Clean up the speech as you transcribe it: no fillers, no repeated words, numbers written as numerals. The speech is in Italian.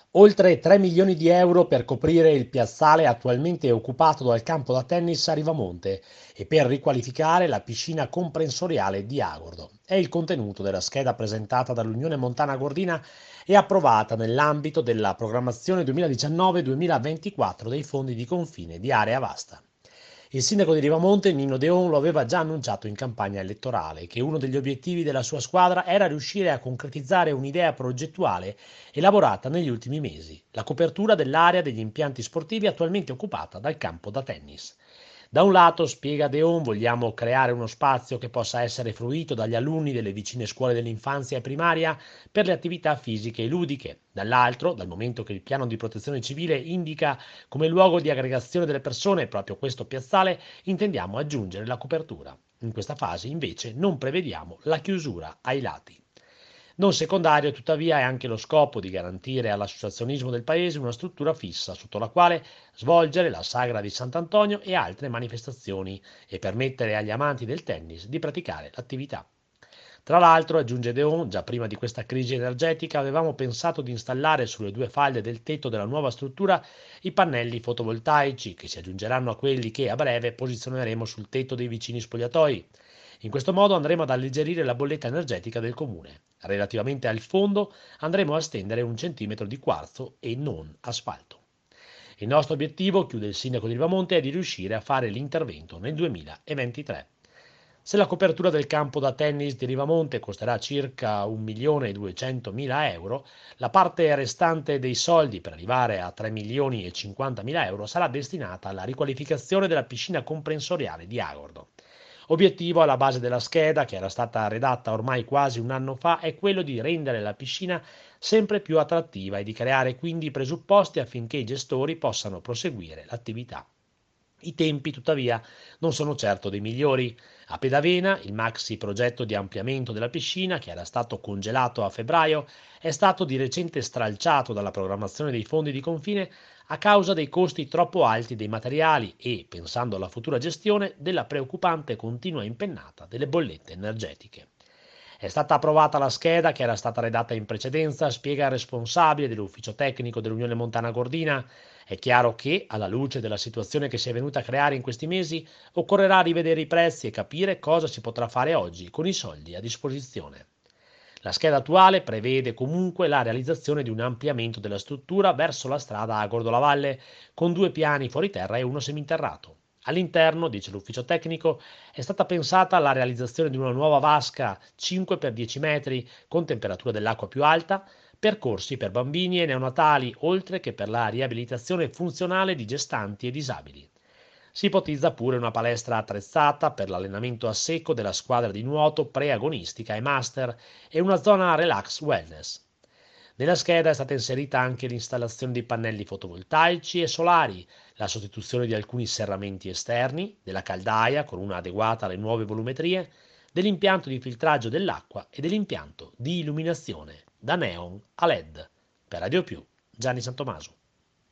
Oltre 3 milioni di euro per coprire il piazzale attualmente occupato dal campo da tennis a Rivamonte e per riqualificare la piscina comprensoriale di Agordo. È il contenuto della scheda presentata dall'Unione Montana Gordina e approvata nell'ambito della programmazione 2019-2024 dei fondi di confine di Area Vasta. Il sindaco di Rivamonte, Nino Deon, lo aveva già annunciato in campagna elettorale, che uno degli obiettivi della sua squadra era riuscire a concretizzare un'idea progettuale elaborata negli ultimi mesi, la copertura dell'area degli impianti sportivi attualmente occupata dal campo da tennis. Da un lato, spiega Deon, vogliamo creare uno spazio che possa essere fruito dagli alunni delle vicine scuole dell'infanzia e primaria per le attività fisiche e ludiche. Dall'altro, dal momento che il piano di protezione civile indica come luogo di aggregazione delle persone proprio questo piazzale, intendiamo aggiungere la copertura. In questa fase, invece, non prevediamo la chiusura ai lati. Non secondario, tuttavia, è anche lo scopo di garantire all'associazionismo del paese una struttura fissa sotto la quale svolgere la sagra di Sant'Antonio e altre manifestazioni e permettere agli amanti del tennis di praticare l'attività. Tra l'altro, aggiunge Deon, già prima di questa crisi energetica avevamo pensato di installare sulle due falde del tetto della nuova struttura i pannelli fotovoltaici che si aggiungeranno a quelli che a breve posizioneremo sul tetto dei vicini spogliatoi. In questo modo andremo ad alleggerire la bolletta energetica del comune. Relativamente al fondo andremo a stendere 1 centimetro di quarzo e non asfalto. Il nostro obiettivo, chiude il sindaco di Rivamonte, è di riuscire a fare l'intervento nel 2023. Se la copertura del campo da tennis di Rivamonte costerà circa 1.200.000 euro, la parte restante dei soldi per arrivare a 3.050.000 euro sarà destinata alla riqualificazione della piscina comprensoriale di Agordo. Obiettivo alla base della scheda, che era stata redatta ormai quasi un anno fa, è quello di rendere la piscina sempre più attrattiva e di creare quindi i presupposti affinché i gestori possano proseguire l'attività. I tempi, tuttavia, non sono certo dei migliori. A Pedavena, il maxi progetto di ampliamento della piscina, che era stato congelato a febbraio, è stato di recente stralciato dalla programmazione dei fondi di confine a causa dei costi troppo alti dei materiali e, pensando alla futura gestione, della preoccupante continua impennata delle bollette energetiche. È stata approvata la scheda che era stata redatta in precedenza, spiega il responsabile dell'ufficio tecnico dell'Unione Montana Gordina. È chiaro che, alla luce della situazione che si è venuta a creare in questi mesi, occorrerà rivedere i prezzi e capire cosa si potrà fare oggi con i soldi a disposizione. La scheda attuale prevede comunque la realizzazione di un ampliamento della struttura verso la strada a Gordolavalle, con 2 piani fuori terra e uno seminterrato. All'interno, dice l'ufficio tecnico, è stata pensata la realizzazione di una nuova vasca 5x10 metri con temperatura dell'acqua più alta, percorsi per bambini e neonatali, oltre che per la riabilitazione funzionale di gestanti e disabili. Si ipotizza pure una palestra attrezzata per l'allenamento a secco della squadra di nuoto pre-agonistica e master e una zona relax wellness. Nella scheda è stata inserita anche l'installazione di pannelli fotovoltaici e solari, la sostituzione di alcuni serramenti esterni, della caldaia con una adeguata alle nuove volumetrie, dell'impianto di filtraggio dell'acqua e dell'impianto di illuminazione da neon a LED. Per Radio Più, Gianni Santomaso.